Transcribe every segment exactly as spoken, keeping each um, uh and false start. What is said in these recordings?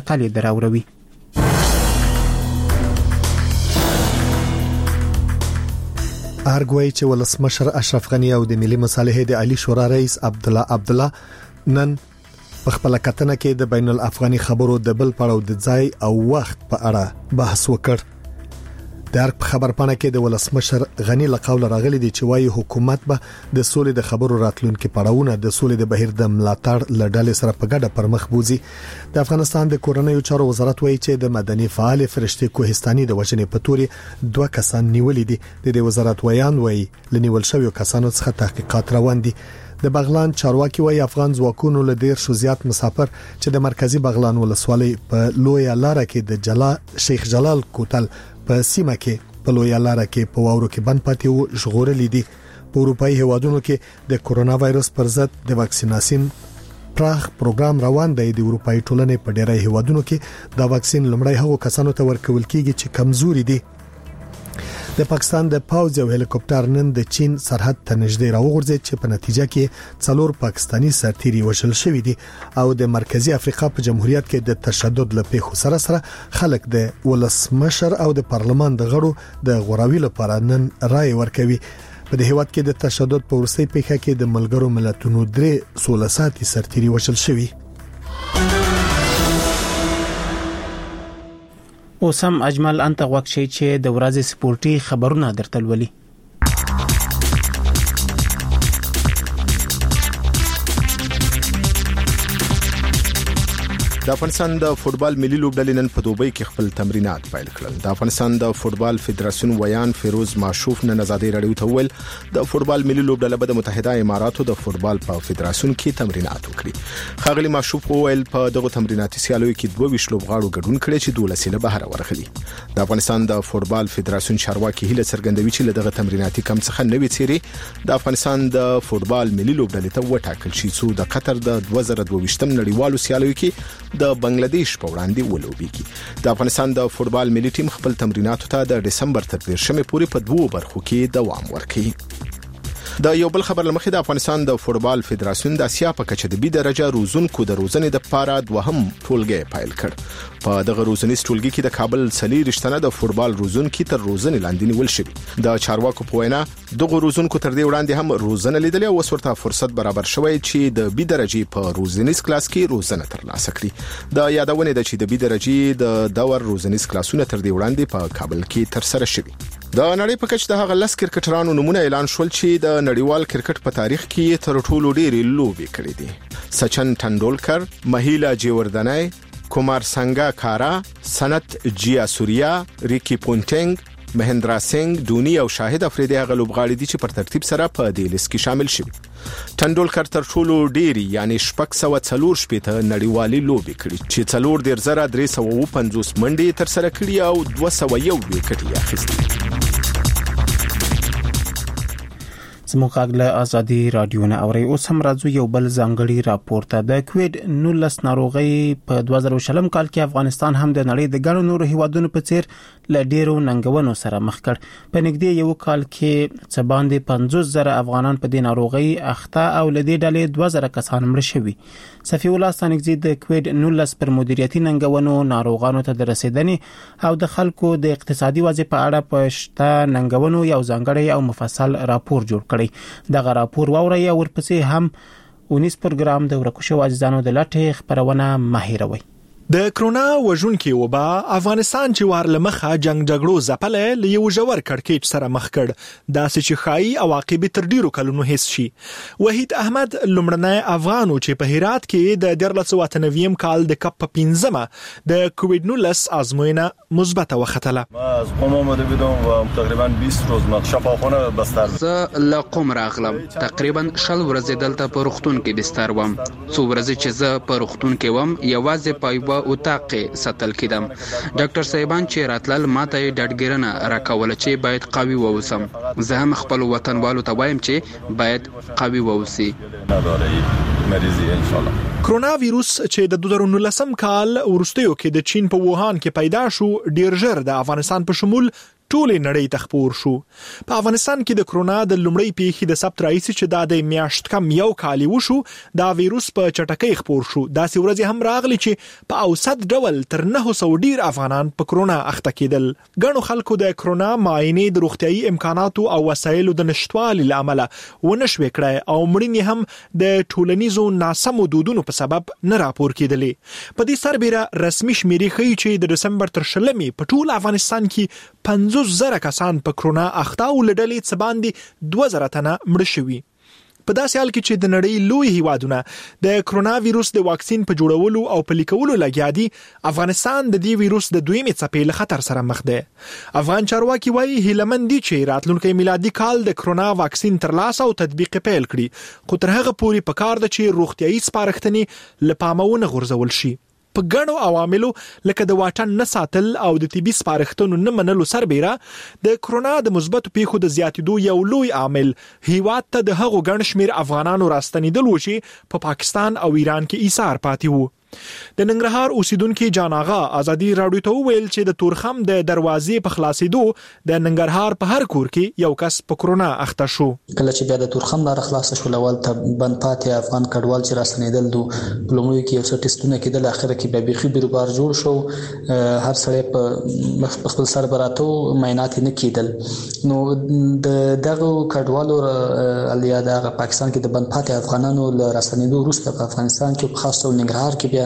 انتقال یې دراوروي. ارګوي چې ولسمشر اشرف غنی او د ملي مصالحې د عالی شورا رئیس عبد الله عبد الله نن په خپل کتنه کې د بین الافغاني خبرو د بل پړاو د ځای او وخت په اړه بحث وکړ. د ارګ خبر پاڼه کې د ولسمشر غنی له قول راغلي دی چې وايي حکومت به د سولې د خبرو راتلونکو پړاوونه د سولې د بهیر د ملاتړ لړل سره په ګډه پر مخ بوزي. د افغانستان د کورنیو چارو وزارت وایي چې د مدني فعال فرشتي کوهستاني د وژنې په توري دوه کسان نیولې دي. د وزارت ویان وایي لنیول شوی کسانو څخه تحقیقات روان دي. د بغلان چارواکي وایي افغان ځواکونو له ډیر شو زیات مسافر چې د مرکزی بغلان ولسوالۍ په لوی لاره کې د جلا شیخ جلال کوتل په سیمه کې په لوی لاره کې په واورو کې بند پاتې وو ژغورل دي. په اروپאי هیوادونو کې د کورونا وایرس پر ضد د واکسیناسین پراخ پروګرام روان دی. د اروپאי ټولنې په ډیری هیوادونو کې دا واکسین لمړی هغو کسانو ته ورکول کیږي چې کمزوري دي. د پاکستان د پاوز یو هلیکوپټر نن د چین سرحد ته نږدې راوغورځید چې په نتیجه کې څلور پاکستانی سرتیري وژل شوي دي او د مرکزی افریقا په جمهوریت کې د تشدد له پیښو سره سره خلک د ولسمشر او د پارلمان د غړو د غوراوي لپاره نن رائے ورکوي. په دې هیواد کې د تشدد په ورسې پیښه کې د ملګرو ملتونو درې سوله ساتي سرتیري وژل شوي. اوسم اجمل انت وقشي چې د ورځې سپورتي خبرونه درته ولي. د افغانستان د فوتبال ملي لوبډلې نن په دوبۍ کې خپل تمرینات پیل کړل. د افغانستان د فوتبال فدراسیون ویان فیروز ماشوف نن آزادۍ رادیو ته ویل د فوتبال ملي لوبډلې په متحده اماراتو د فوتبال په فدراسیون کې تمرینات وکړي. خاغلی ماشوف ویل په دغه تمریناتي سیالیو کې دوه ویشت لوبغاړو ګډون کړي چې دولسه بهر ورغلي. د افغانستان د فوتبال فدراسیون چارواکي هله څرګندوي چې دغه تمریناتي کم څخه نوې څیرې د افغانستان د فوتبال ملي لوبډلې ته وټاکل شي چې د قطر د دوه زره دوه ویشتم نړیوالو سیالیو کې د بنگلاديش په وړاندې ولوبېږي. د افغانستان د فوتبال ملي ټیم خپل تمریناتو ته د دسمبر تر دیرشمې پورې په دوه برخو کې دوام ورکړي. د یو بل خبر لمخې د افغانستان د فوتبال فدراسیون د اسیا په کچه د بي درجه روزونکو د روزنې د پاره دوهم ټولګي پایل کړ. په دغه روزنې ټولګي کې د کابل سلی رښتنه د فوتبال روزونکو تر روزنې لاندې نیول شوی. د چارواکو په وینا دغه روزونکو تر دې وړاندې هم روزنه لیدلې او ورته فرصت برابر شوی چې د بي درجه په روزنیز کلاس کې روزنه ترلاسه کړي. د یادونه ده چې د بي درجه د دور روزنیز کلاسونه تر دې وړاندې په کابل کې تر سره شوی. د نړۍ په کچه د هغه لس کرکټرانو نمونه اعلان شول چې د نړیوال کرکټ په تاریخ کې تر ټولو ډېرې لوبې کړې دي. سچن تندولکر، مهیلا جیوردنای، کومار سنگاکارا، سنت جیا سوریا، ریکی پونټنګ، مهندرا سنگ، دونی او شاهد افریدی هغه لوبغاړي دي چې پر ترتیب سره په دې لیست کې شامل شوي. تندولکر تر ټولو ډېری یعنی شپږ سوه څلور شپېته نړیوالي لوبې کړې چې څلور دېرش زره درې سوه اووه پنځوس منډې تر سره کړې او دوه سوه یو وکټ یې اخیستي. زموږ اغله ازادي رادیو نه اوري. اوس هم راځو یو بل ځانګړي راپور ته. د کووید نولس ناروغي په دوه زره شلم کال کې افغانستان هم د نړۍ د ګڼو نورو هیوادونو په څیر له ډیرو ننګونو سره مخ کړ. په نږدې یو کال کې څه باندې پنځوس زره افغانان په دې ناروغي اخته او له دې ډلې دوه زره کسان مړ شوي. صفي الله ستانګزي د کووید نولس پر مدیریتي ننګونو، ناروغانو ته د رسیدنې او د خلکو د اقتصادي وضع په اړه په شته ننګونو یو ځانګړی او مفصل راپور جوړ کړی. دغه راپور واوري او ورپسې هم اونیس پروګرام د ورکوشو عزیزانو د لټه خبرونه ماهروي. د کرونا وژونکي وبا افغانستان چې وار لمخه جنگ جګړو ځپلې له یو ژور کړکېچ سره مخ کړ. داسې چې خای عواقب تر ډیرو کلونو هیڅ شي. وحید احمد لمړنی افغانو چې په هرات کې د دیارلس سوه اته نوي کال د کپ په پنځمه د کووید نولس ازموینه مثبته وختله. ما از قم آمده بودم و تقریبا بیست روز ما شفاخانه بستر زه له قم راغلم. تقریبا شل ورځې دلته په روغتون کې بستر وم. څو ورځې چې زه په روغتون کې وم یوازې په یوه اتاق ساتل کېدم. ډاکټر صاحبان چې راتلل ماته ډاډګیرنه راکوله چې باید قوي واوسم. زه هم خپل وطنوالو ته وایم چې باید قوي واوسي. کرونا ویروس چې د دوه زره نولسم کال ورستیو کې د چین په ووهان کې پیدا شو ډیر ژر د افغانستان په شمول ټول نړۍ ته خپور شو. په افغانستان کې د کرونا د لومړۍ پیښې د ثبت راځي چې دا د میاشت کم یو کال وشو دا وایروس په چټکۍ خپور شو. دا سی ورځې هم راغلي چې په اوسط ډول تر نه سو ډیر افغانان په کرونا اخته کېدل. ګڼو خلکو د کرونا معاینې د روغتيایي امکاناتو او وسایلو د نشټوالي لامل ونشوي کړای او مړینې هم د ټولنیزو ناسمو دودونو په سبب نه راپور کېدلې. په دې سربېره رسمي شمیرې ښیي چې د دسمبر تر شلمې په ټول افغانستان کې پنځوس زره کسان په کرونا اخته او لډلې څه باندې دوه زره تنه مړه شوي. په داسې حال کې چې د نړۍ لوی هیوادونه د کرونا وایروس د واکسین په جوړولو او په لیکولو لګیا دي، افغانستان د دې وایروس د دویمې څپې له خطر سره مخ دی. افغان چارواکي وایي هیلمن دي چې راتلونکي میلادي کال د کرونا واکسین ترلاسه او تطبیق پیل کړي، خو تر هغه پورې پکار ده چې روغتيایي سپارښتنې له پامه ونه غورځول شي. په ګڼو عواملو لکه د واټن نه ساتل او د طبي سپارښتنو نه منلو سربېره د کرونا د مثبتو پیښو د زیاتېدو یو لوی عامل هیواد ته د هغو ګڼ شمېر افغانانو راستنېدل و چې په پا پاکستان او ایران کې ایثار پاتې وو. د ننګرهار اوسیدونکو جان آغا ازادي راډیو ته ویل چې د تورخم د دروازې په خلاصېدو د ننګرهار په هر کور کې یو کس په کرونا اخته شو. کله چې بیا د تورخم لار خلاص شو لول ته بند پاتې افغان کډوال چې راستنېدل دو لومړی کې یو څه ټیسټونه کېدل، اخر کې بیا بيخي بیروبار جوړ شو، هر سړی په خپل سر براتو معاینات نه کېدل. نو د دغه کډوالو الیا د پاکستان کې د بند پاتې افغانانو راستنېدو وروسته په افغانستان کې په خاص ډول ننګرهار کې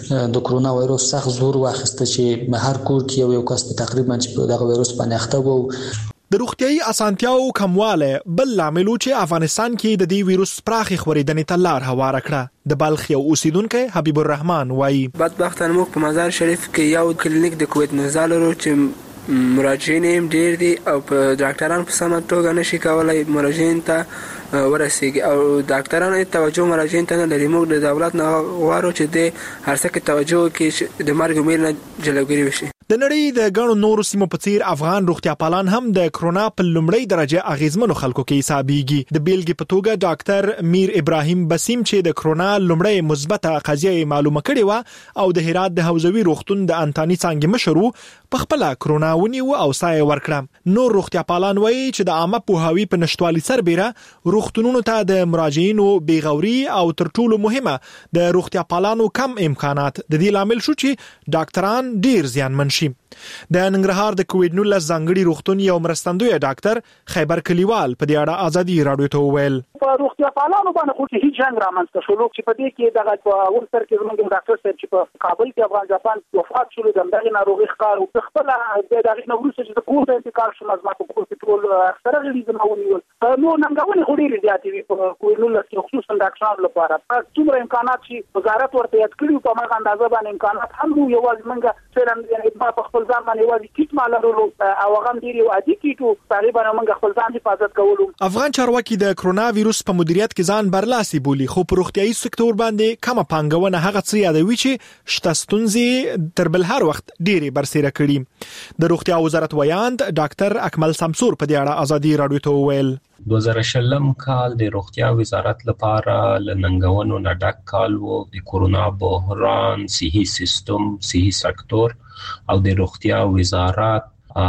د کرونا وایروس سخت زور واخیسته چې هر کور کې یو یو کس تقریبا چې په دغه وایروس باندې اخته وو. د روغتيایي اسانتیاو کمواله بل لامل چې افغانستان کې د دې وایروس پراخي خورېدنې ته لار هواره کړه. د بلخ یو اوسیدونکو حبیب الرحمن وایي بدبختانه موږ په مزار شریف کې یو کلینیک د کووید نهه لرو چې مراجعین هم ډیر دي او په ډاکټرانو په سمه توګه نشي کولای مراجعین ته ورسیږي او ډاکټرانو توجه مراجعین ته نه لري. موږ د دولت نه غواړو چې د هر څه کې توجه وکړي د مرګ امید نه جلوګیری وشي. د نړۍ د ګڼو نورو سیمو په څیر افغان روغتیا پالان هم د کرونا په لومړۍ درجه اغیزمنو خلکو کې حسابيږي. د بیلګې په توګه ډاکټر میر ابراهیم بسیم چې د کرونا لومړۍ مثبته قضیه معلومه کړې و او د هرات د حوزوي روغتون د انتاني څنګه مشرو په خپل کرونا ونیو او سایه ورکړه. نور روغتیا پالان وایي چې د عامه پوهاوی په نشټوالي سربېره روغتونونو ته د مراجعینو بیغوري او تر ټولو مهمه د روغتیا پالانو کم امکانات د دې لامل شو چې ډاکټران ډیر زیانمن شي. د ننګرهار د کووید نولس ځانګړي روغتون یو مرستندوی ډاکټر خیبر کلیوال په دې اړه ازادي راډیو ته وویل په روغتیا پالانو باندې خو هیڅ جنگ رامنځته شو چې په دې کې دغه په اول سر کې زموږ ډاکټر صاحب چې په کابل کې افغان جاپان وفات شول دغه ناروغي ښکار او خپل د دغه نوروز چې د کووډ انتقال شو مزما په کووډ ټول اکثره غلیظ نو نو ننګونی خو ډیره زیاتې وي په کووید نولس کې خصوصا ډاکټرانو لپاره څومره امکانات چې وزارت ورته یاد کړی په هغه اندازه باندې امکانات هم یو یوازې منګه څنګه په خپل ځان باندې یوازې کیټ مالرو او هغه ډیر یو عادي کیټو تقریبا موږ خپل ځان حفاظت کولو. افغان چارواکي د کرونا وایروس په مدیریت کې ځان برلاسي بولی، خو په روغتيایي سکتور باندې کومه پانګونه هغه څه یادوي چې شته ستونزې تر بل هر وخت ډیره برسېره کړي. د روغتیا وزارت ویاند ډاکټر اکمل سمسور په دې اړه ازادي راډیو ته وویل دوه زره شلم کال د روغتیا وزارت لپاره لننګونو نه ډک کال وو. د کرونا بحران، صحي سیستم، صحي سکتور او د روغتیا وزارت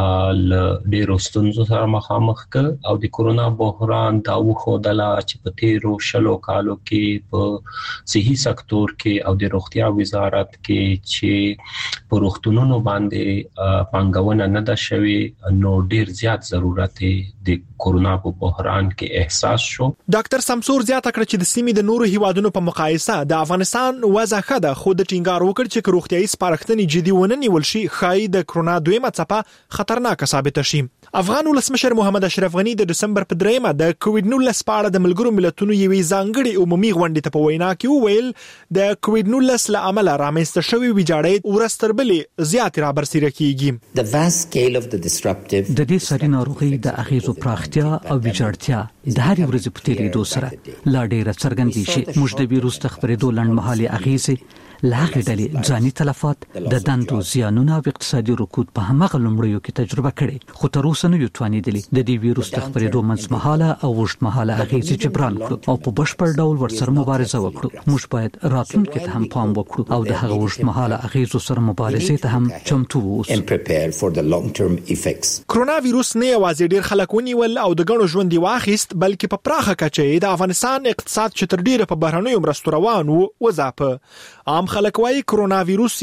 ل ډیرو ستونزو سره مخامخ ک او د کرونا بحران دا وښودله چې په تیرو شلو کالو کې په صحي سکتور کې او د روغتیا وزارت کې چې په روغتونونو باندې پانګونه نه ده شوې، نو ډیر زیات ضرورت د کرونا په بحران کې احساس شو. ډاکټر سمسور زیاته کړ چې د سیمې د نورو هیوادونو په مقایسه د افغانستان وضع ښه ده، خو د ټینګار وکړ چې روغتيایي سپارښتنې جدي ونه نیول شي ښایي د کرونا دویمه څپه خطرناک ثابت شي. افغان ولسمشر محمد اشرف غنی د دسمبر په دریمه د کووید نولس په اړه د ملګرو ملتونو یوې ځانګړي عمومي غونډې ته په وینا کې وویل د کووید نولس له امله رامنځته شوې ویجاړۍ ورستر بلې زیات را برسېره کیږي. د دې ساري ناروغي د اغیزو پراختیا او ویجاړتیا د هر ورځې په تیریدو سره لا ډېر څرګندې شي. موږ د ویروس د خپرېدو لنډمهالي اغیزې لاغې ډلې ځاني تلفات د دندو زیانونه او اقتصادي رکود په همغه لومړیو کې تجربه کړي، خو تر اوسه نه یو توانیدلی د دې ویروس د خپرېدو منځمهاله او اوږدمهاله اغېزې جبران کړو او په بشپړ ډول ورسره مبارزه وکړو. موږ باید راتلونکي ته هم پام وکړو او د هغه اوږدمهاله اغېزو سره مبارزې ته هم چمتو اوسو. کرونا ویروس نه یوازې ډیر خلک ونیول او د ګڼو ژوند واخیست، بلکې په پراخه کچه د افغانستان اقتصاد چې تر ډیره په بهرنیو مرستو روان و وځاپه. عام خلک وايي کرونا ویروس